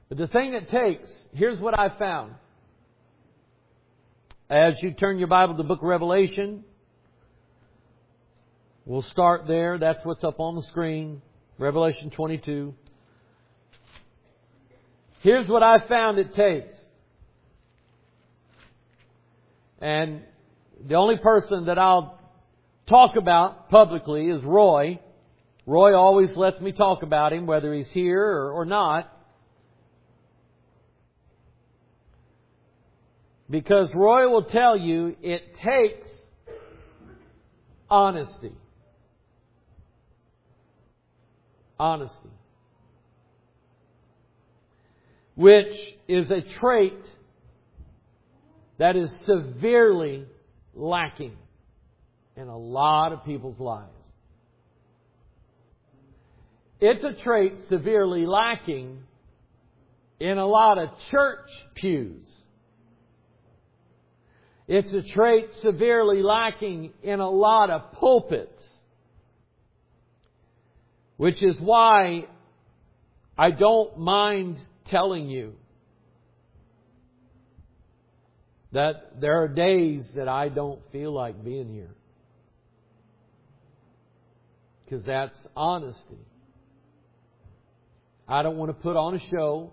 But the thing it takes, here's what I found. As you turn your Bible to the book of Revelation, we'll start there. That's what's up on the screen. Revelation 22. Here's what I found it takes. And the only person that I'll talk about publicly is Roy. Roy always lets me talk about him, whether he's here or not. Because Roy will tell you it takes honesty. Honesty. Which is a trait that is severely lacking in a lot of people's lives. It's a trait severely lacking in a lot of church pews. It's a trait severely lacking in a lot of pulpits. Which is why I don't mind telling you that there are days that I don't feel like being here. Because that's honesty. I don't want to put on a show.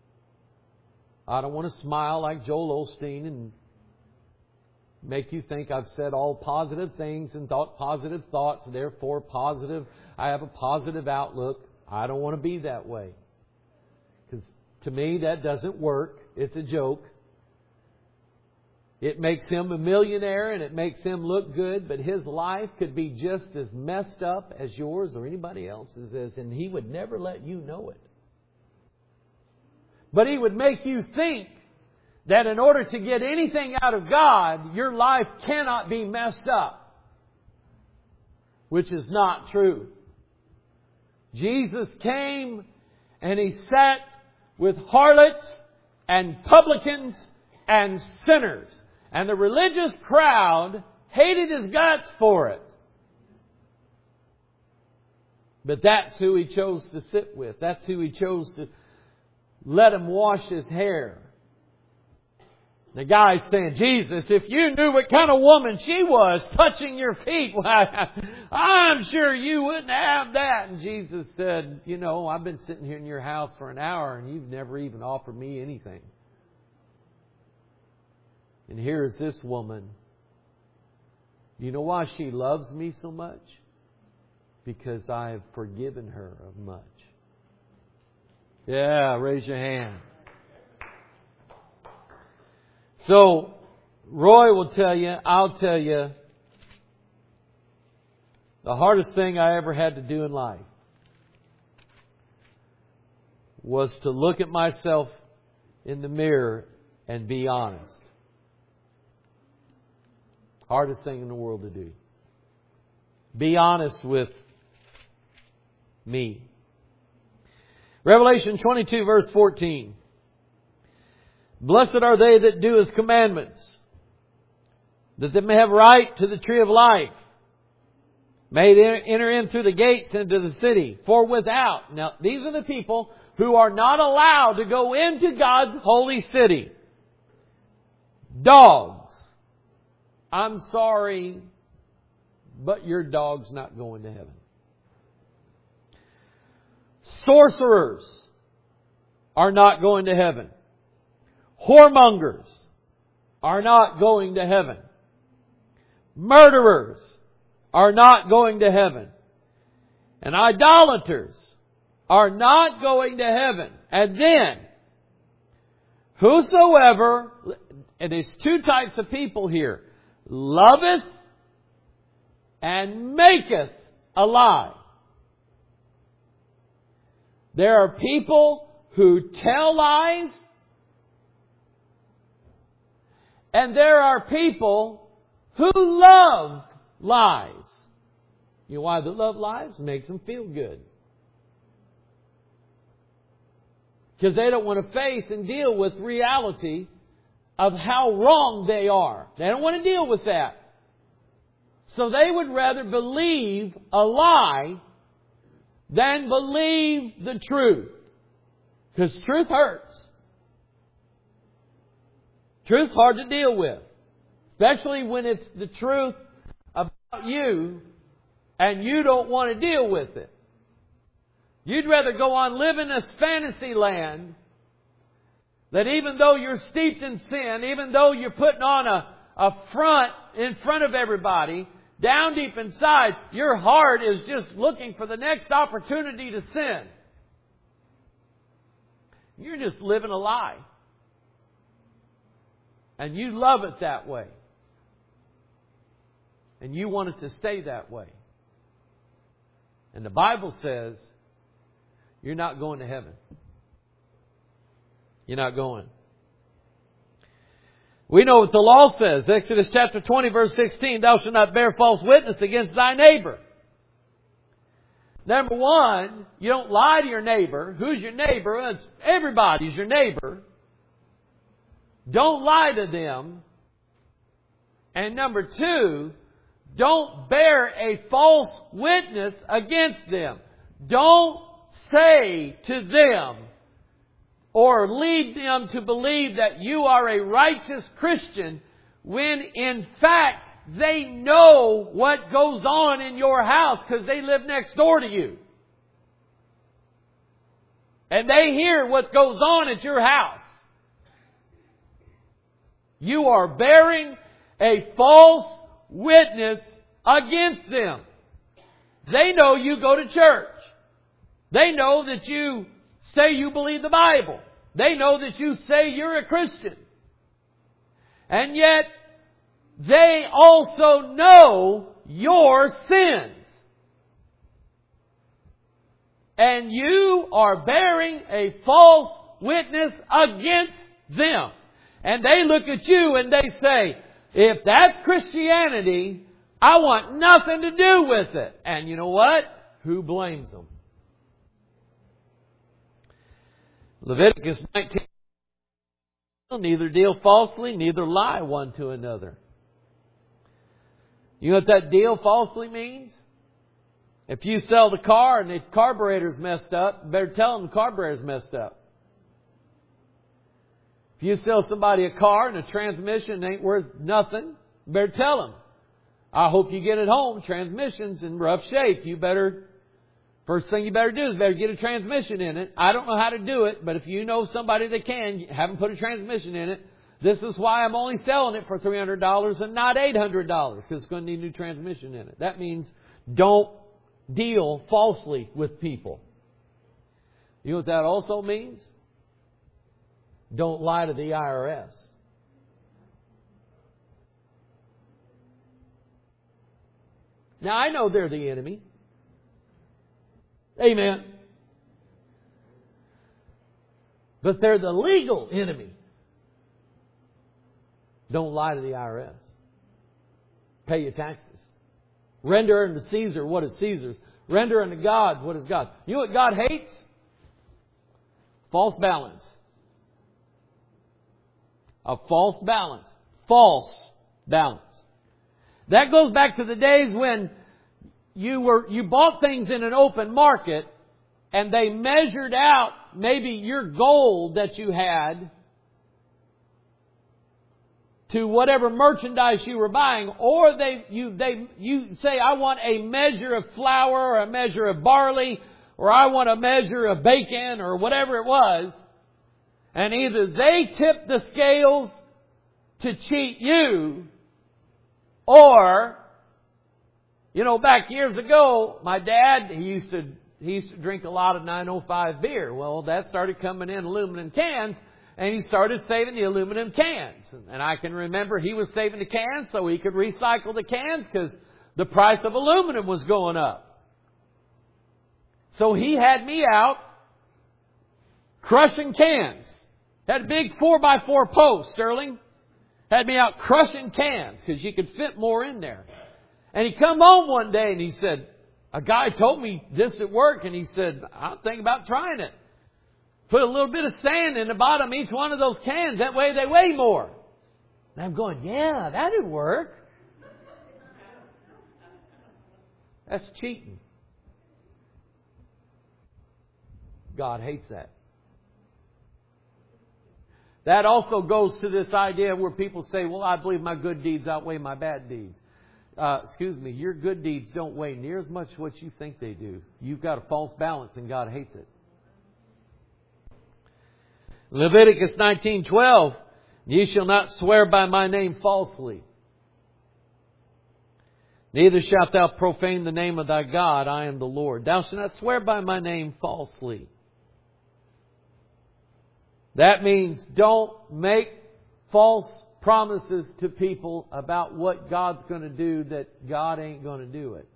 I don't want to smile like Joel Osteen and make you think I've said all positive things and thought positive thoughts, therefore positive. I have a positive outlook. I don't want to be that way. Because to me that doesn't work. It's a joke. It makes him a millionaire and it makes him look good, but his life could be just as messed up as yours or anybody else's is, and he would never let you know it. But he would make you think that in order to get anything out of God, your life cannot be messed up. Which is not true. Jesus came and He sat with harlots and publicans and sinners. And the religious crowd hated His guts for it. But that's who He chose to sit with. That's who He chose to let Him wash His hair. The guy's saying, Jesus, if you knew what kind of woman she was touching your feet, why, I'm sure you wouldn't have that. And Jesus said, you know, I've been sitting here in your house for an hour and you've never even offered me anything. And here is this woman. You know why she loves me so much? Because I have forgiven her of much. Yeah, raise your hand. So, Roy will tell you, I'll tell you, the hardest thing I ever had to do in life was to look at myself in the mirror and be honest. Hardest thing in the world to do. Be honest with me. Revelation 22 verse 14. Blessed are they that do His commandments, that they may have right to the tree of life, may enter in through the gates into the city. For without, now these are the people who are not allowed to go into God's holy city. Dogs. I'm sorry, but your dog's not going to heaven. Sorcerers are not going to heaven. Whoremongers are not going to heaven. Murderers are not going to heaven. And idolaters are not going to heaven. And then, whosoever, and there's two types of people here, loveth and maketh a lie. There are people who tell lies, and there are people who love lies. You know why they love lies? It makes them feel good. Because they don't want to face and deal with reality of how wrong they are. They don't want to deal with that. So they would rather believe a lie than believe the truth. Because truth hurts. Truth's hard to deal with. Especially when it's the truth about you and you don't want to deal with it. You'd rather go on living this fantasy land that even though you're steeped in sin, even though you're putting on a front in front of everybody, down deep inside, your heart is just looking for the next opportunity to sin. You're just living a lie. And you love it that way. And you want it to stay that way. And the Bible says, you're not going to heaven. You're not going. We know what the law says. Exodus chapter 20 verse 16, thou shalt not bear false witness against thy neighbor. Number one, you don't lie to your neighbor. Who's your neighbor? It's everybody's your neighbor. Don't lie to them. And number two, don't bear a false witness against them. Don't say to them or lead them to believe that you are a righteous Christian when in fact they know what goes on in your house because they live next door to you. And they hear what goes on at your house. You are bearing a false witness against them. They know you go to church. They know that you say you believe the Bible. They know that you say you're a Christian. And yet, they also know your sins. And you are bearing a false witness against them. And they look at you and they say, if that's Christianity, I want nothing to do with it. And you know what? Who blames them? Leviticus 19. Neither deal falsely, neither lie one to another. You know what that deal falsely means? If you sell the car and the carburetor's messed up, you better tell them the carburetor's messed up. If you sell somebody a car and the transmission ain't worth nothing, you better tell them. I hope you get it home. Transmission's in rough shape. First thing you better do is better get a transmission in it. I don't know how to do it, but if you know somebody that can, have them put a transmission in it. This is why I'm only selling it for $300 and not $800 because it's going to need a new transmission in it. That means don't deal falsely with people. You know what that also means? Don't lie to the IRS. Now, I know they're the enemy. Amen. But they're the legal enemy. Don't lie to the IRS. Pay your taxes. Render unto Caesar what is Caesar's. Render unto God what is God's. You know what God hates? False balance. A false balance. False balance. That goes back to the days when you bought things in an open market and they measured out maybe your gold that you had to whatever merchandise you were buying, or you say, I want a measure of flour or a measure of barley, or I want a measure of bacon or whatever it was, and either they tipped the scales to cheat you, or, you know, back years ago, my dad, he used to drink a lot of 905 beer. Well, that started coming in aluminum cans, and he started saving the aluminum cans. And I can remember he was saving the cans so he could recycle the cans because the price of aluminum was going up. So he had me out crushing cans. Had a big 4x4 post, Sterling. Had me out crushing cans because you could fit more in there. And he come home one day and he said, a guy told me this at work, and he said, I'm thinking about trying it. Put a little bit of sand in the bottom of each one of those cans. That way they weigh more. And I'm going, yeah, that'd work. That's cheating. God hates that. That also goes to this idea where people say, well, I believe my good deeds outweigh my bad deeds. Your good deeds don't weigh near as much as what you think they do. You've got a false balance and God hates it. Leviticus 19:12, ye shall not swear by my name falsely. Neither shalt thou profane the name of thy God. I am the Lord. Thou shalt not swear by my name falsely. That means don't make false promises to people about what God's going to do that God ain't going to do it.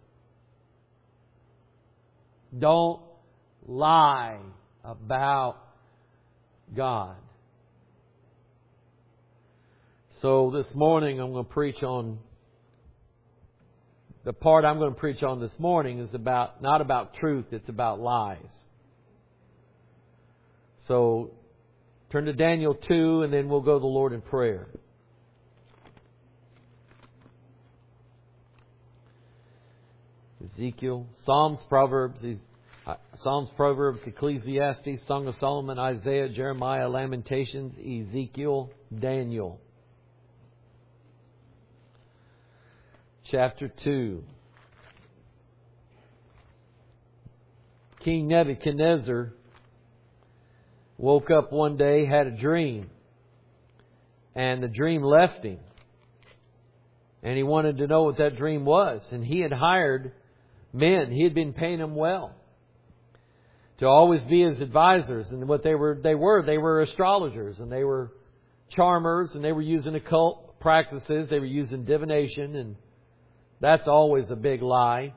Don't lie about God. So this morning I'm going to preach on, the part I'm going to preach on this morning is about, not about truth, it's about lies. So turn to Daniel 2 and then we'll go to the Lord in prayer. Ezekiel, Psalms, Proverbs, Ecclesiastes, Song of Solomon, Isaiah, Jeremiah, Lamentations, Ezekiel, Daniel. Chapter 2. King Nebuchadnezzar woke up one day, had a dream, and the dream left him. And he wanted to know what that dream was. And he had hired men. He had been paying them well to always be his advisors. And what they were astrologers, and they were charmers, and they were using occult practices. They were using divination, and that's always a big lie.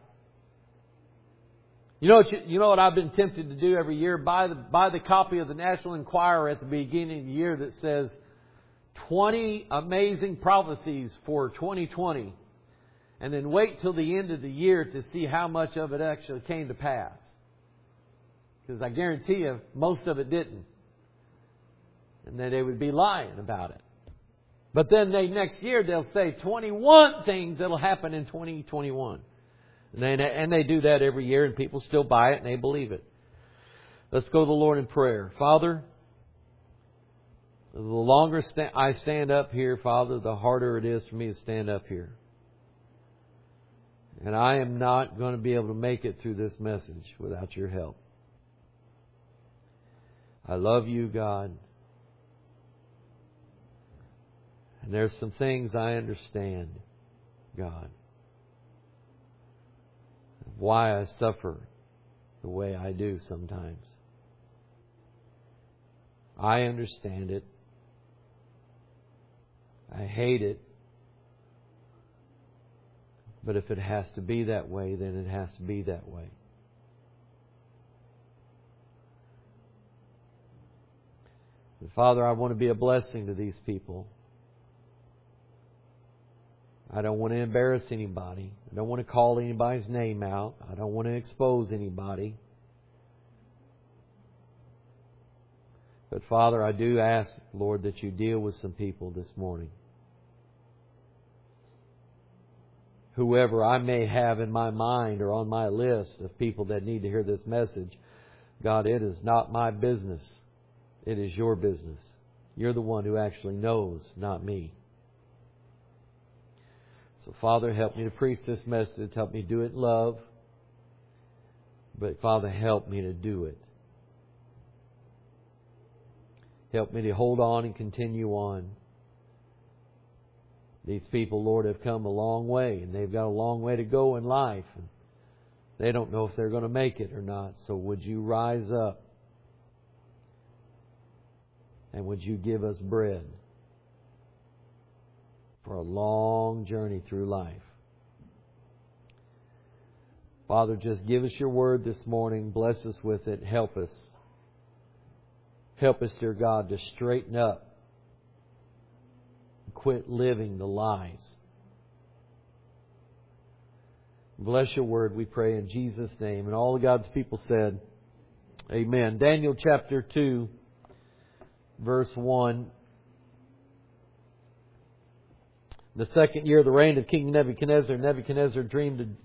You know what I've been tempted to do every year? Buy the copy of the National Enquirer at the beginning of the year that says 20 amazing prophecies for 2020. And then wait till the end of the year to see how much of it actually came to pass. Because I guarantee you, most of it didn't. And then they would be lying about it. But then next year they'll say 21 things that'll happen in 2021. And they do that every year, and people still buy it and they believe it. Let's go to the Lord in prayer. Father, the longer I stand up here, Father, the harder it is for me to stand up here. And I am not going to be able to make it through this message without your help. I love you, God. And there's some things I understand, God. Why I suffer the way I do sometimes. I understand it. I hate it. But if it has to be that way, then it has to be that way. And Father, I want to be a blessing to these people. I don't want to embarrass anybody. I don't want to call anybody's name out. I don't want to expose anybody. But Father, I do ask, Lord, that you deal with some people this morning. Whoever I may have in my mind or on my list of people that need to hear this message, God, it is not my business. It is your business. You're the one who actually knows, not me. So, Father, help me to preach this message. Help me do it in love. But, Father, help me to do it. Help me to hold on and continue on. These people, Lord, have come a long way, and they've got a long way to go in life. And they don't know if they're going to make it or not. So would you rise up? And would you give us bread for a long journey through life? Father, just give us your word this morning. Bless us with it. Help us. Help us, dear God, to straighten up. Quit living the lies. Bless your word, we pray in Jesus' name. And all of God's people said, amen. Daniel chapter 2, verse 1. The second year of the reign of King Nebuchadnezzar, Nebuchadnezzar dreamed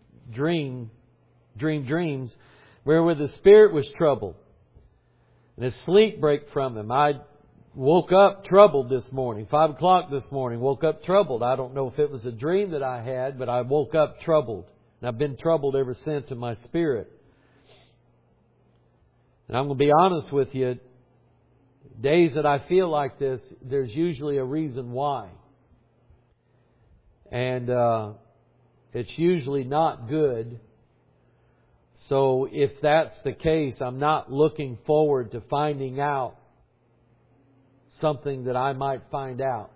dreams wherewith his spirit was troubled. And his sleep brake from him. Woke up troubled this morning. 5 o'clock this morning. Woke up troubled. I don't know if it was a dream that I had, but I woke up troubled. And I've been troubled ever since in my spirit. And I'm going to be honest with you. Days that I feel like this, there's usually a reason why. And it's usually not good. So if that's the case, I'm not looking forward to finding out something that I might find out.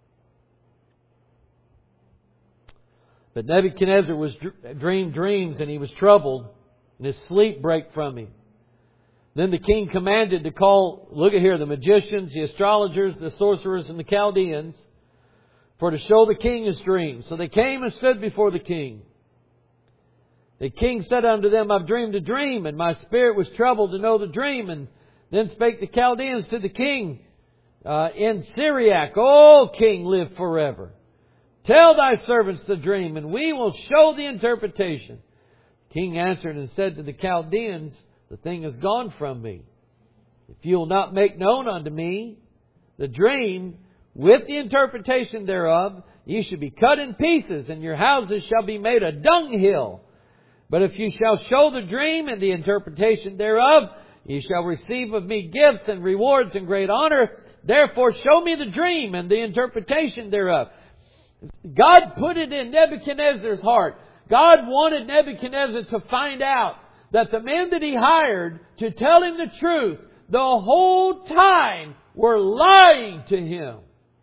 But Nebuchadnezzar was dreamed dreams, and he was troubled, and his sleep brake from him. Then the king commanded to call, look at here, the magicians, the astrologers, the sorcerers, and the Chaldeans, for to show the king his dream. So they came and stood before the king. The king said unto them, I've dreamed a dream, and my spirit was troubled to know the dream. And then spake the Chaldeans to the king in Syriac, O king, live forever. Tell thy servants the dream, and we will show the interpretation. The king answered and said to the Chaldeans, the thing is gone from me. If you will not make known unto me the dream with the interpretation thereof, ye shall be cut in pieces, and your houses shall be made a dunghill. But if you shall show the dream and the interpretation thereof, ye shall receive of me gifts and rewards and great honor. Therefore show me the dream and the interpretation thereof. God put it in Nebuchadnezzar's heart. God wanted Nebuchadnezzar to find out that the men that he hired to tell him the truth the whole time were lying to him.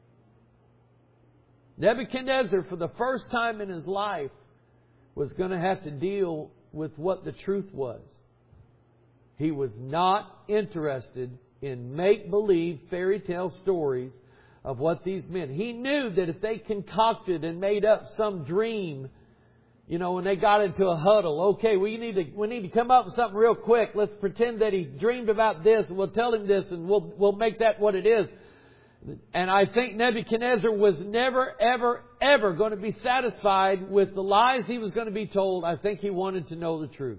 Nebuchadnezzar, for the first time in his life, was going to have to deal with what the truth was. He was not interested in make-believe fairy tale stories of what these men. He knew that if they concocted and made up some dream, you know, when they got into a huddle, okay, we need to come up with something real quick. Let's pretend that he dreamed about this, and we'll tell him this, and we'll make that what it is. And I think Nebuchadnezzar was never, ever, ever going to be satisfied with the lies he was going to be told. I think he wanted to know the truth.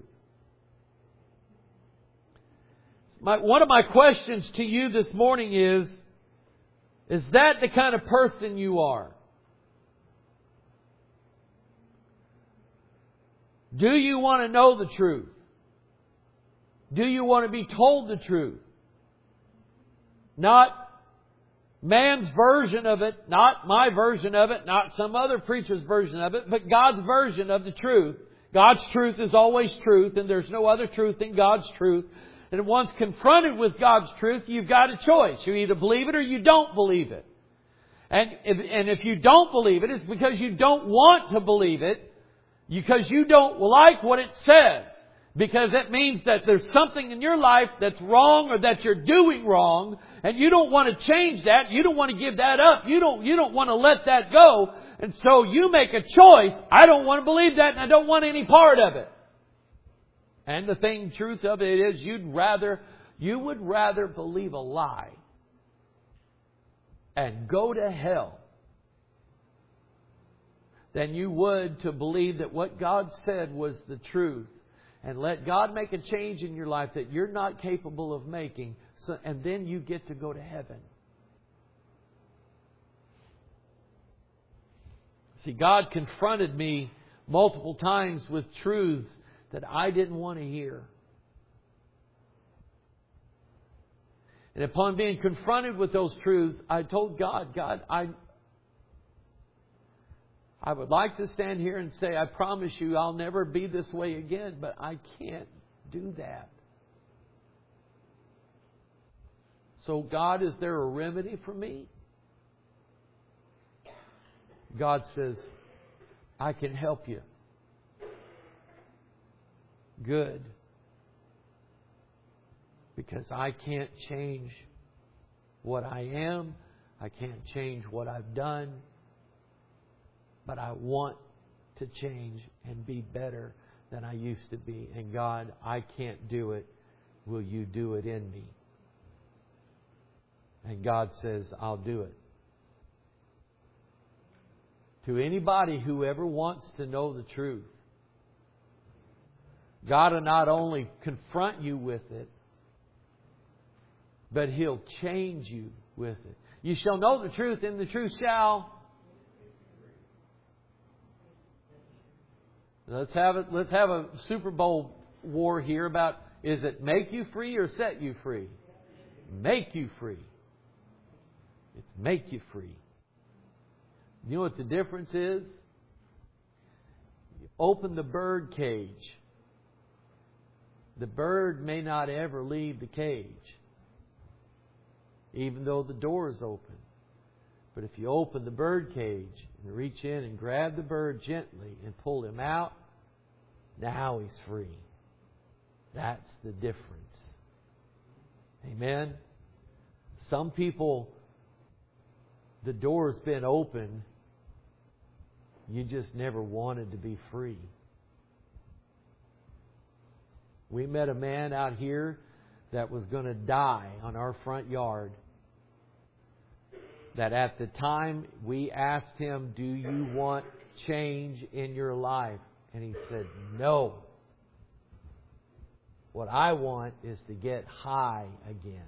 One of my questions to you this morning is that the kind of person you are? Do you want to know the truth? Do you want to be told the truth? Not man's version of it, not my version of it, not some other preacher's version of it, but God's version of the truth. God's truth is always truth, and there's no other truth than God's truth. And once confronted with God's truth, you've got a choice. You either believe it or you don't believe it. And if you don't believe it, it's because you don't want to believe it, because you don't like what it says. Because it means that there's something in your life that's wrong or that you're doing wrong, and you don't want to change that. You don't want to give that up. You don't want to let that go. And so you make a choice. I don't want to believe that, and I don't want any part of it. And the truth of it is, you would rather believe a lie and go to hell than you would to believe that what God said was the truth. And let God make a change in your life that you're not capable of making. And then you get to go to heaven. See, God confronted me multiple times with truths that I didn't want to hear. And upon being confronted with those truths, I told God, I would like to stand here and say, I promise you I'll never be this way again, but I can't do that. So God, is there a remedy for me? God says, I can help you. Good. Because I can't change what I am. I can't change what I've done. But I want to change and be better than I used to be. And God, I can't do it. Will you do it in me? And God says, I'll do it. To anybody who ever wants to know the truth, God will not only confront you with it, But He'll change you with it. You shall know the truth, and the truth shall... Let's have a Super Bowl war here about, is it make you free or set you free? Make you free. It's make you free. You know what the difference is? You open the bird cage. The bird may not ever leave the cage, even though the door is open. But if you open the bird cage and reach in and grab the bird gently and pull him out, now he's free. That's the difference. Amen? Some people, the door's been open, you just never wanted to be free. We met a man out here that was going to die on our front yard. That at the time we asked him, do you want change in your life? And he said, no. What I want is to get high again.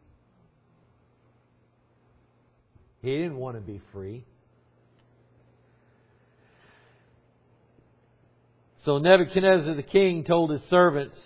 He didn't want to be free. So Nebuchadnezzar the king told his servants,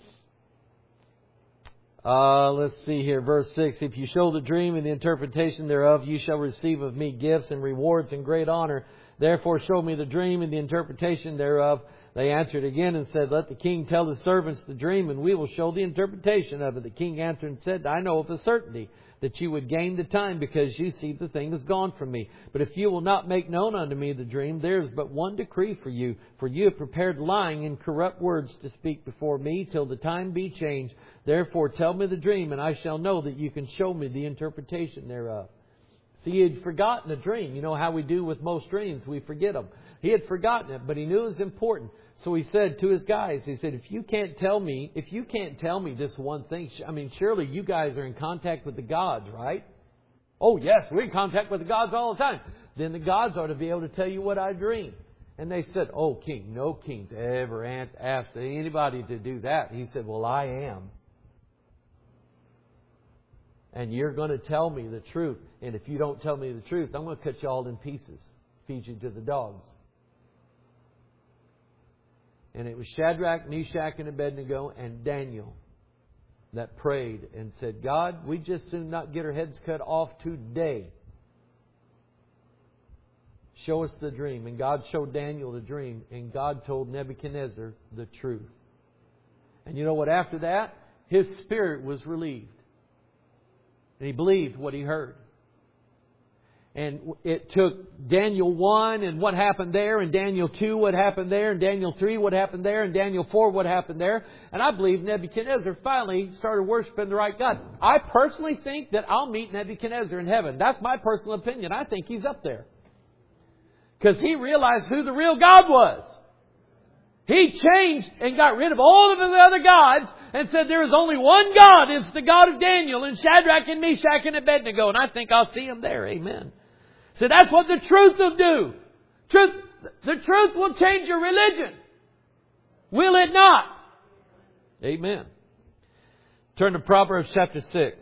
let's see here, verse 6. If you show the dream and the interpretation thereof, you shall receive of me gifts and rewards and great honor. Therefore show me the dream and the interpretation thereof. They answered again and said, let the king tell his servants the dream, and we will show the interpretation of it. The king answered and said, I know of a certainty that you would gain the time, because you see the thing is gone from me. But if you will not make known unto me the dream, there is but one decree for you have prepared lying and corrupt words to speak before me till the time be changed. Therefore tell me the dream, and I shall know that you can show me the interpretation thereof. See, he had forgotten the dream. You know how we do with most dreams. We forget them. He had forgotten it, but he knew it was important. So he said to his guys, he said, if you can't tell me this one thing, surely you guys are in contact with the gods, right? Oh yes, we're in contact with the gods all the time. Then the gods ought to be able to tell you what I dream. And they said, oh king, no king's ever asked anybody to do that. He said, well, I am. And you're going to tell me the truth. And if you don't tell me the truth, I'm going to cut you all in pieces. Feed you to the dogs. And it was Shadrach, Meshach, and Abednego and Daniel that prayed and said, God, we just soon not get our heads cut off today. Show us the dream. And God showed Daniel the dream. And God told Nebuchadnezzar the truth. And you know what? After that, his spirit was relieved. And he believed what he heard. And it took Daniel 1 and what happened there, and Daniel 2 what happened there, and Daniel 3 what happened there, and Daniel 4 what happened there. And I believe Nebuchadnezzar finally started worshiping the right God. I personally think that I'll meet Nebuchadnezzar in heaven. That's my personal opinion. I think he's up there. Because he realized who the real God was. He changed and got rid of all of the other gods and said there is only one God. It's the God of Daniel and Shadrach and Meshach and Abednego. And I think I'll see him there. Amen. So that's what the truth will do. The truth will change your religion. Will it not? Amen. Turn to Proverbs chapter 6.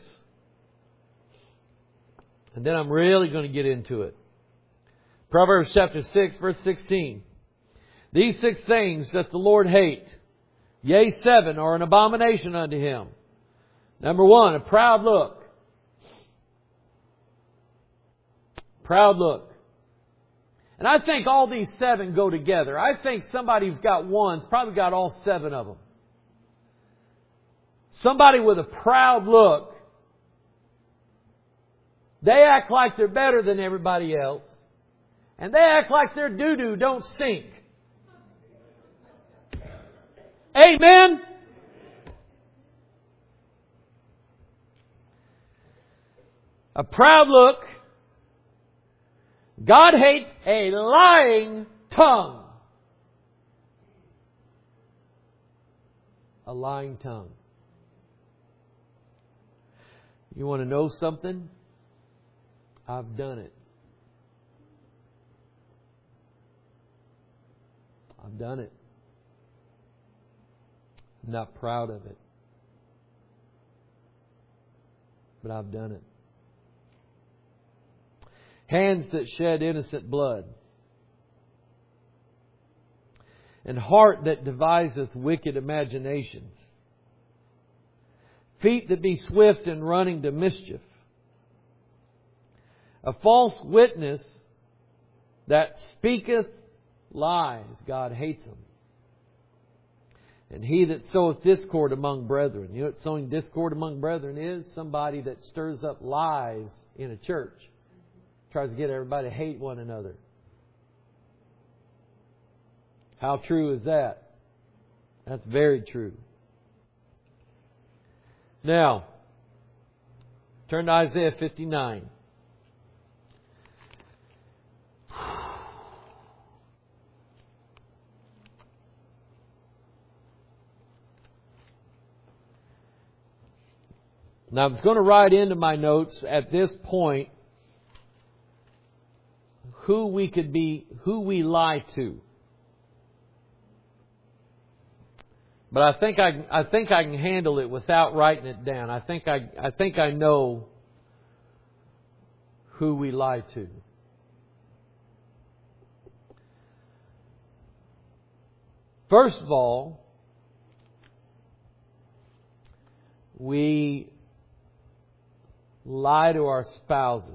And then I'm really going to get into it. Proverbs chapter 6, verse 16. These 6 things that the Lord hate, yea, 7 are an abomination unto Him. Number 1, a proud look. Proud look. And I think all these 7 go together. I think somebody who's got one's probably got all 7 of them. Somebody with a proud look. They act like they're better than everybody else. And they act like their doo-doo don't stink. Amen? A proud look. God hates a lying tongue. A lying tongue. You want to know something? I've done it. I've done it. I'm not proud of it. but I've done it. Hands that shed innocent blood. And heart that deviseth wicked imaginations. Feet that be swift in running to mischief. A false witness that speaketh lies. God hates them. And he that soweth discord among brethren. You know what sowing discord among brethren is? Somebody that stirs up lies in a church. Tries to get everybody to hate one another. How true is that? That's very true. Now, turn to Isaiah 59. Now, I was going to write into my notes at this point who we lie to. But I think I can handle it without writing it down. I think I know who we lie to. First of all, we lie to our spouses.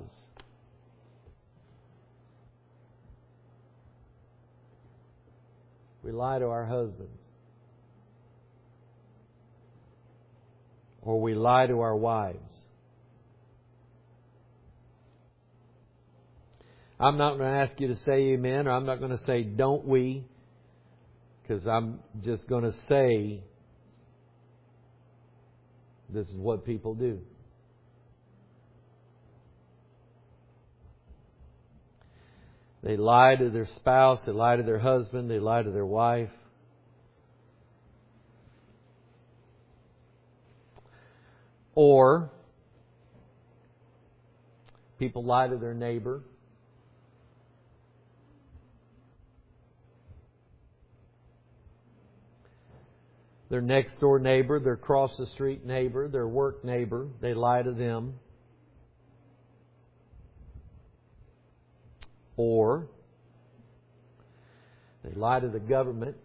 We lie to our husbands. Or we lie to our wives. I'm not going to ask you to say amen, or I'm not going to say don't we, because I'm just going to say this is what people do. They lie to their spouse, they lie to their husband, they lie to their wife. Or people lie to their neighbor. Their next door neighbor, their cross the street neighbor, their work neighbor, they lie to them. Or they lie to the government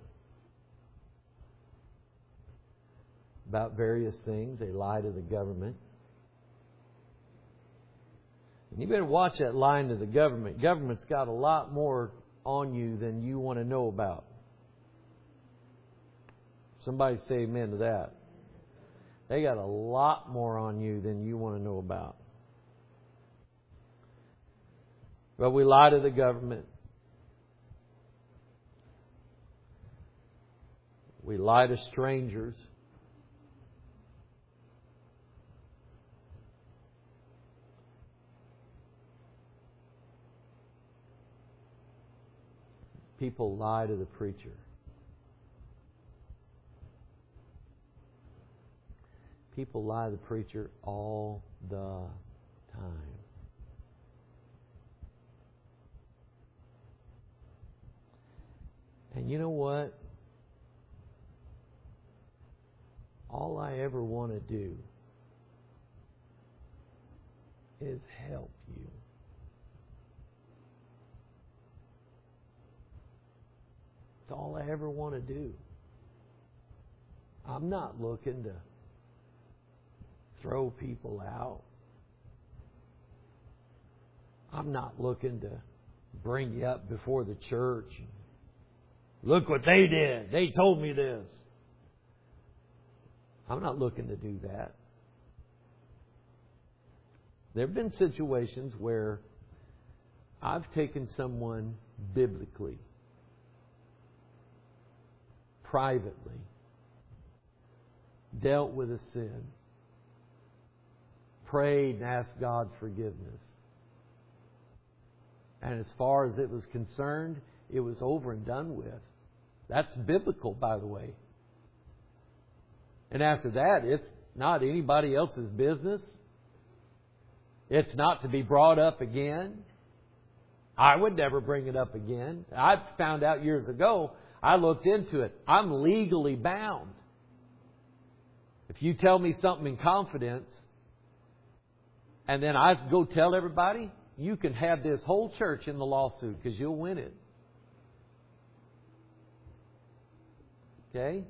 about various things. They lie to the government. And you better watch that lying to the government. Government's got a lot more on you than you want to know about. Somebody say amen to that. They got a lot more on you than you want to know about. But we lie to the government. We lie to strangers. People lie to the preacher. People lie to the preacher all the time. And you know what? All I ever want to do is help you. It's all I ever want to do. I'm not looking to throw people out. I'm not looking to bring you up before the church. Look what they did. They told me this. I'm not looking to do that. There have been situations where I've taken someone biblically, privately, dealt with a sin, prayed and asked God's forgiveness. And as far as it was concerned, it was over and done with. That's biblical, by the way. And after that, it's not anybody else's business. It's not to be brought up again. I would never bring it up again. I found out years ago, I looked into it. I'm legally bound. If you tell me something in confidence, and then I go tell everybody, you can have this whole church in the lawsuit because you'll win it. Okay?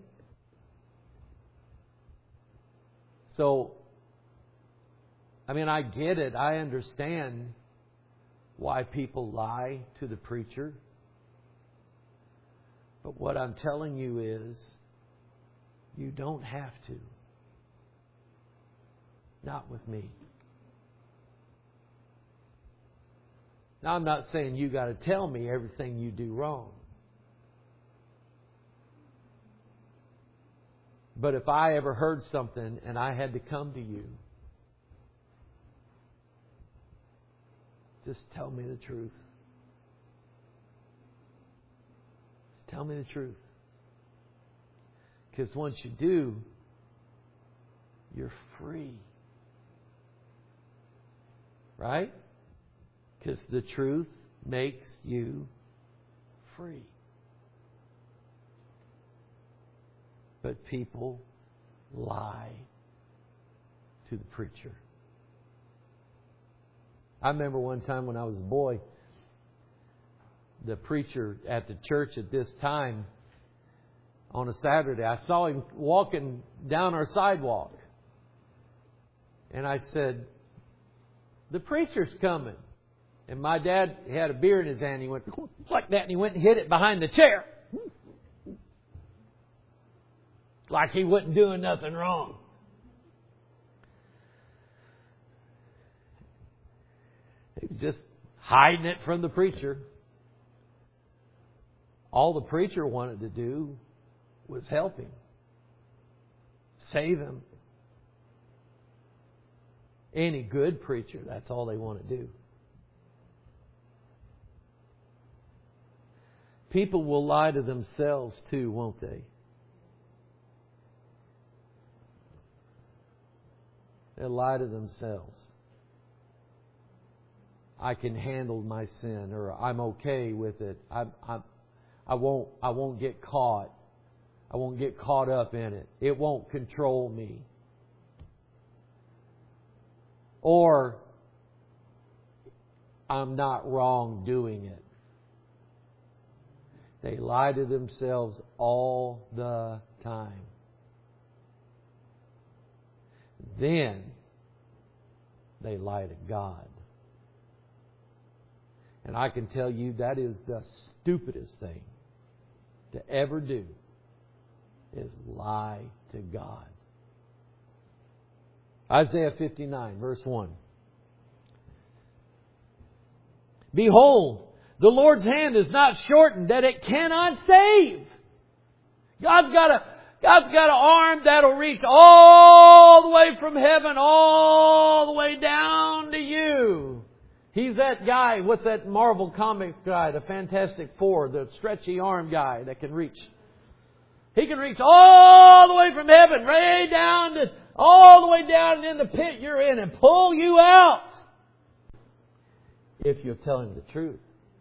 So, I get it. I understand why people lie to the preacher. But what I'm telling you is, you don't have to. Not with me. Now, I'm not saying you got to tell me everything you do wrong. But if I ever heard something and I had to come to you, just tell me the truth. Just tell me the truth. Because once you do, you're free. Right? Because the truth makes you free. But people lie to the preacher. I remember one time when I was a boy, the preacher at the church at this time, on a Saturday, I saw him walking down our sidewalk. And I said, the preacher's coming. And my dad had a beer in his hand. He went like that, and he went and hid it behind the chair. Like he wasn't doing nothing wrong. He was just hiding it from the preacher. All the preacher wanted to do was help him. Save him. Any good preacher, that's all they want to do. People will lie to themselves too, won't they? They'll lie to themselves. I can handle my sin, or I'm okay with it. I won't get caught. I won't get caught up in it. It won't control me. Or I'm not wrong doing it. They lie to themselves all the time. Then they lie to God. And I can tell you that is the stupidest thing to ever do, is lie to God. Isaiah 59, verse 1. Behold, the Lord's hand is not shortened that it cannot save. God's got an arm that'll reach all the way from heaven, all the way down to you. He's that guy, what's that Marvel Comics guy, the Fantastic Four, the stretchy arm guy that can reach. He can reach all the way from heaven, way down to, all the way down in the pit you're in and pull you out. If you'll tell him the truth.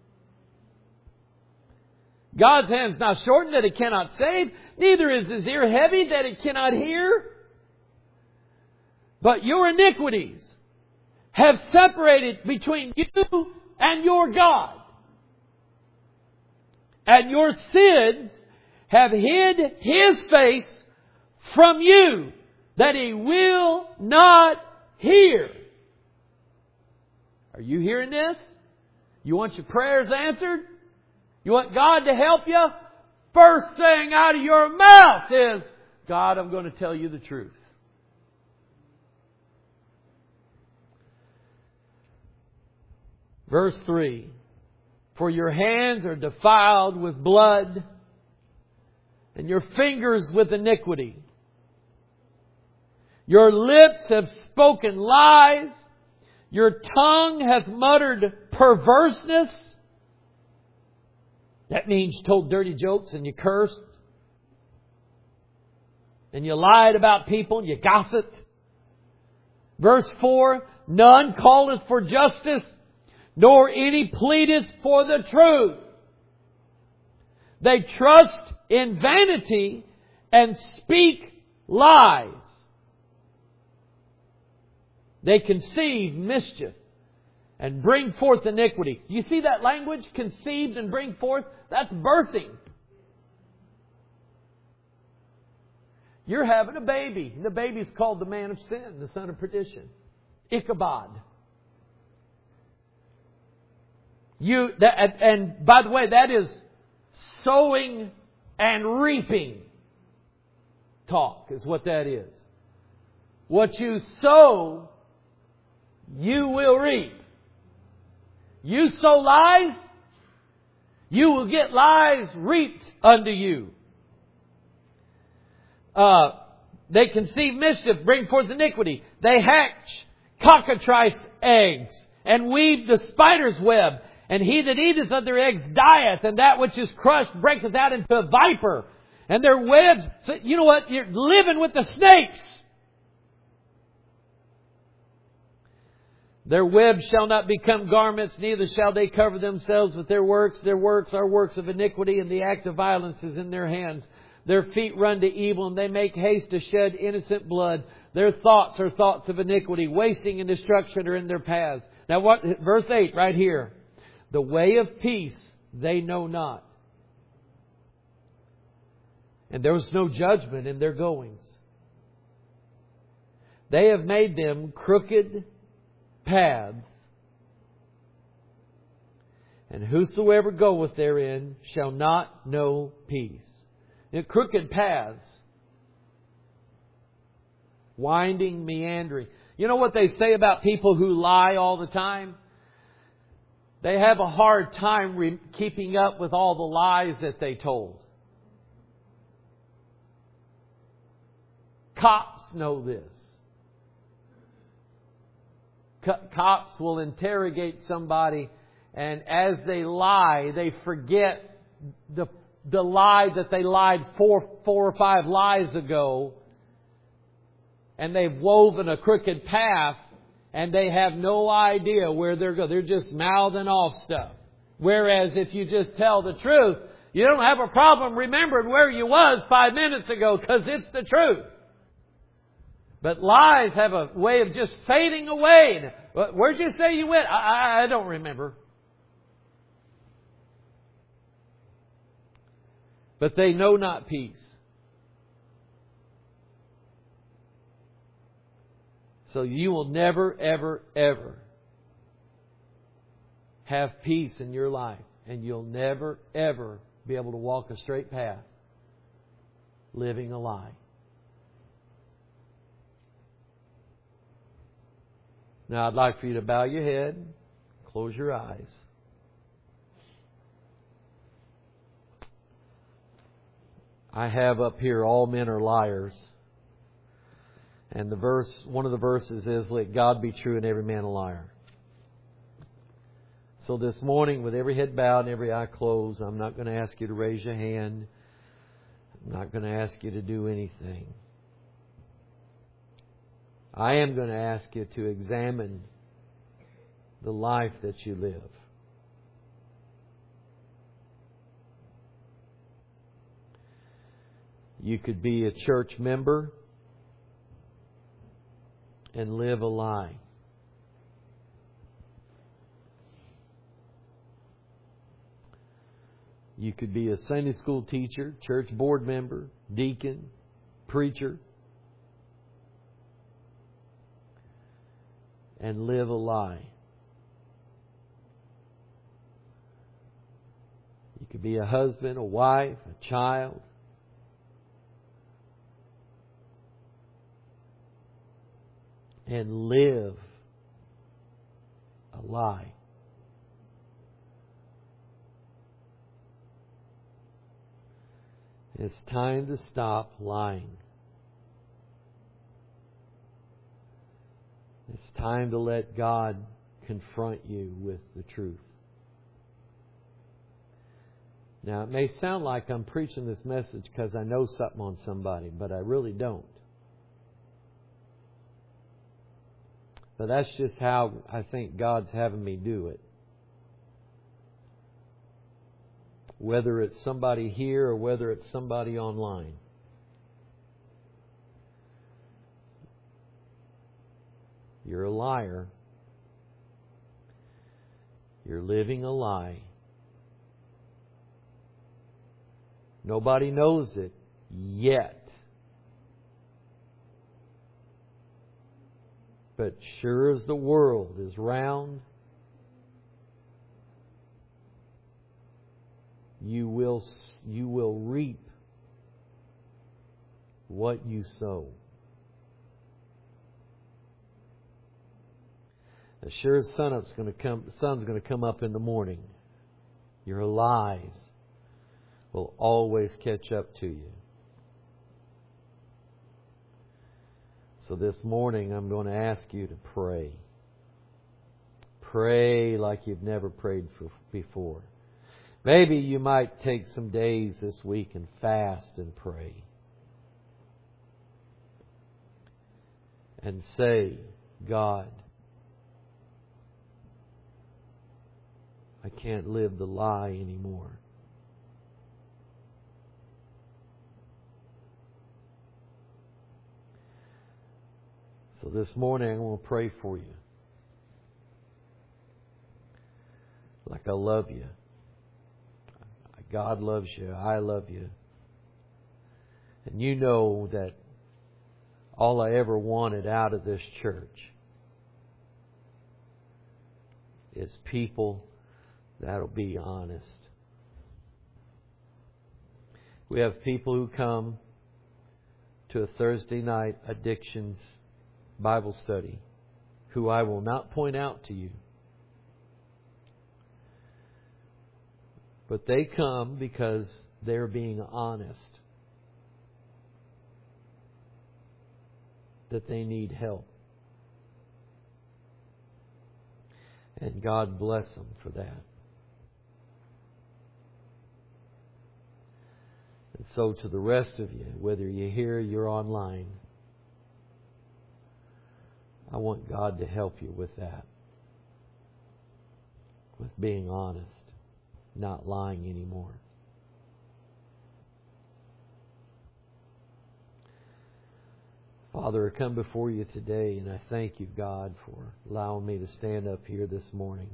God's hand's not shortened that it cannot save, neither is His ear heavy that it cannot hear. But your iniquities have separated between you and your God. And your sins have hid His face from you, that He will not hear. Are you hearing this? You want your prayers answered? You want God to help you? First thing out of your mouth is, God, I'm going to tell you the truth. Verse 3. For your hands are defiled with blood, and your fingers with iniquity. Your lips have spoken lies. Your tongue hath muttered perverseness. That means you told dirty jokes and you cursed. And you lied about people and you gossiped. Verse 4. None calleth for justice, nor any pleadeth for the truth. They trust in vanity and speak lies. They conceive mischief and bring forth iniquity. You see that language? Conceived and bring forth? That's birthing. You're having a baby. The baby's called the man of sin, the son of perdition. Ichabod. And by the way, that is sowing and reaping talk is what that is. What you sow, you will reap. You sow lies, you will get lies reaped unto you. They conceive mischief, bring forth iniquity. They hatch cockatrice eggs, and weave the spider's web. And he that eateth of their eggs dieth, and that which is crushed breaketh out into a viper. And their webs, so you know what? You're living with the snakes. Their webs shall not become garments, neither shall they cover themselves with their works. Their works are works of iniquity, and the act of violence is in their hands. Their feet run to evil, and they make haste to shed innocent blood. Their thoughts are thoughts of iniquity. Wasting and destruction are in their paths. Now what? Verse 8 right here. The way of peace they know not. And there was no judgment in their goings. They have made them crooked paths. And whosoever goeth therein shall not know peace. In crooked paths. Winding, meandering. You know what they say about people who lie all the time? They have a hard time keeping up with all the lies that they told. Cops know this. Cops will interrogate somebody, and as they lie, they forget the lie that they lied four or five lies ago, and they've woven a crooked path. And they have no idea where they're going. They're just mouthing off stuff. Whereas if you just tell the truth, you don't have a problem remembering where you was 5 minutes ago because it's the truth. But lies have a way of just fading away. Where'd you say you went? I don't remember. But they know not peace. So you will never, ever, ever have peace in your life. And you'll never, ever be able to walk a straight path living a lie. Now I'd like for you to bow your head, close your eyes. I have up here, all men are liars. And one of the verses is, let God be true and every man a liar. So this morning, with every head bowed and every eye closed, I'm not going to ask you to raise your hand. I'm not going to ask you to do anything. I am going to ask you to examine the life that you live. You could be a church member and live a lie. You could be a Sunday school teacher, church board member, deacon, preacher, and live a lie. You could be a husband, a wife, a child, and live a lie. It's time to stop lying. It's time to let God confront you with the truth. Now, it may sound like I'm preaching this message because I know something on somebody, but I really don't. But that's just how I think God's having me do it. Whether it's somebody here or whether it's somebody online. You're a liar. You're living a lie. Nobody knows it yet. But sure as the world is round, you will reap what you sow. As sure as sun's going to come up in the morning, your lies will always catch up to you. So this morning I'm going to ask you to pray. Pray like you've never prayed before. Maybe you might take some days this week and fast and pray. And say, God, I can't live the lie anymore. So this morning I'm going to pray for you. Like I love you. God loves you. I love you. And you know that all I ever wanted out of this church is people that'll be honest. We have people who come to a Thursday night addictions Bible study who I will not point out to you. But they come because they're being honest. That they need help. And God bless them for that. And so to the rest of you, whether you're here or you're online, I want God to help you with that. With being honest. Not lying anymore. Father, I come before you today and I thank you, God, for allowing me to stand up here this morning.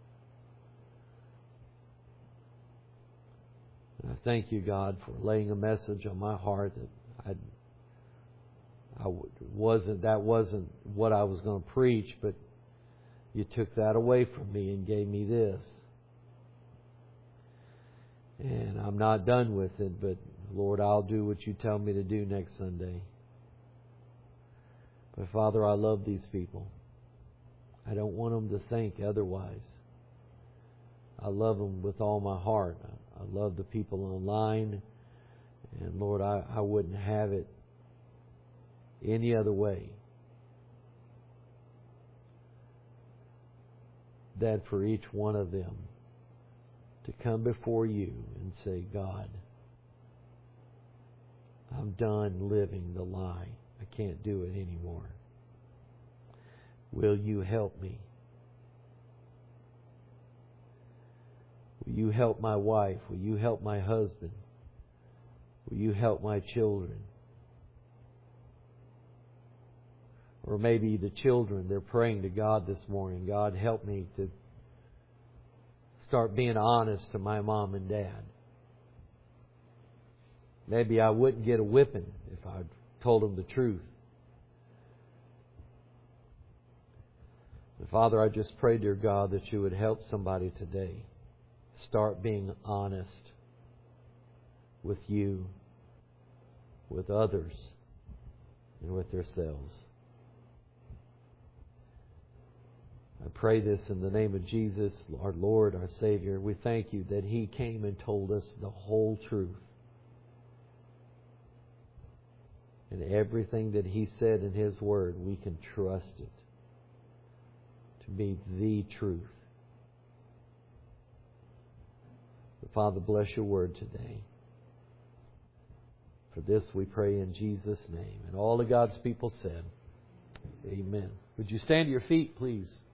And I thank you, God, for laying a message on my heart that that wasn't what I was going to preach, but you took that away from me and gave me this. And I'm not done with it, but Lord, I'll do what you tell me to do next Sunday. But Father, I love these people. I don't want them to think otherwise. I love them with all my heart. I love the people online. And Lord, I wouldn't have it any other way than for each one of them to come before you and say, God, I'm done living the lie. I can't do it anymore. Will you help me? Will you help my wife? Will you help my husband? Will you help my children? Or maybe the children, they're praying to God this morning, God, help me to start being honest to my mom and dad. Maybe I wouldn't get a whipping if I told them the truth. But Father, I just pray, dear God, that you would help somebody today start being honest with you, with others, and with themselves. I pray this in the name of Jesus, our Lord, our Savior. We thank you that He came and told us the whole truth. And everything that He said in His Word, we can trust it to be the truth. But Father, bless your Word today. For this we pray in Jesus' name. And all of God's people said, Amen. Would you stand to your feet, please?